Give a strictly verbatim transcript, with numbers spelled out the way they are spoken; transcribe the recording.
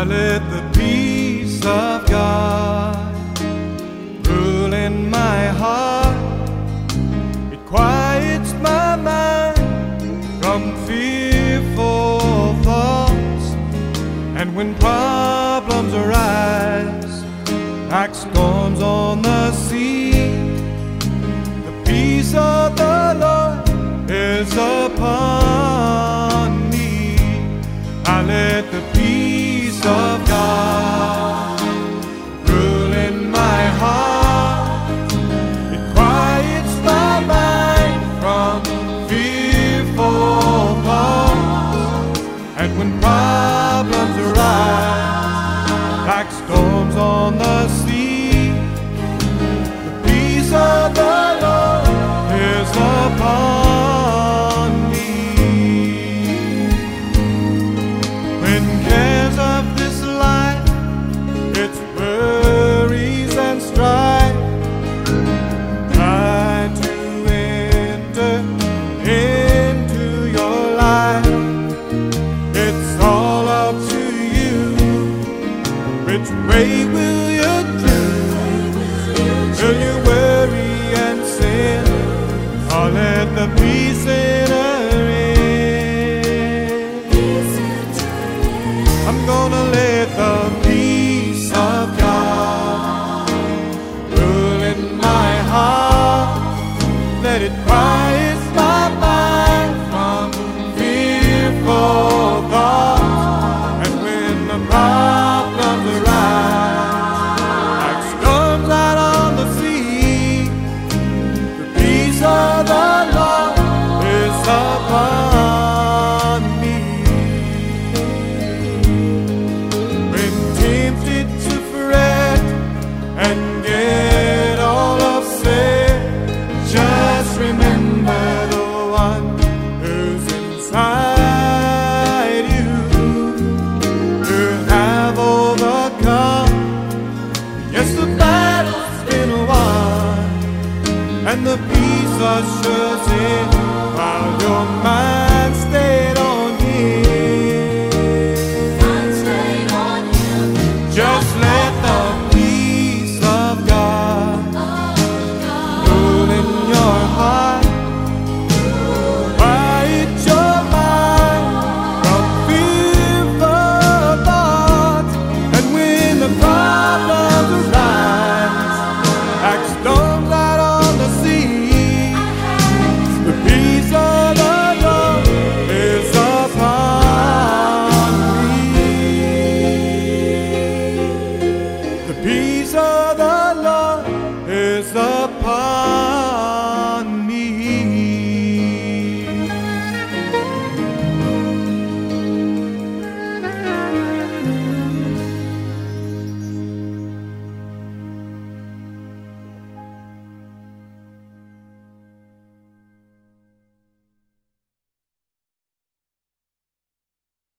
let the peace of God rule in my heart. It quiets my mind from fearful thoughts. And when problems arise like storms on the sea, the peace of the Lord is upon me. I let the peace of God rule in my heart. It quiets my mind from fearful thoughts. And when problems arise like storms on the sea, the peace of the Lord is upon me. When cares of this life, its worries and strife, try to enter into your life, it's all up to you. Which way will you choose? Will you worry and sin, or let the peace enter in? I'm gonna let the peace of God rule in my heart. Let it quiet my mind from fearful thoughts. And when the problems arise like storms out on the sea, the peace of the Lord is upon me. When tempted to fret and get all upset, just remember the one who's inside you, who have overcome. Yes, the battle's been won, and the peace ushers in while your mind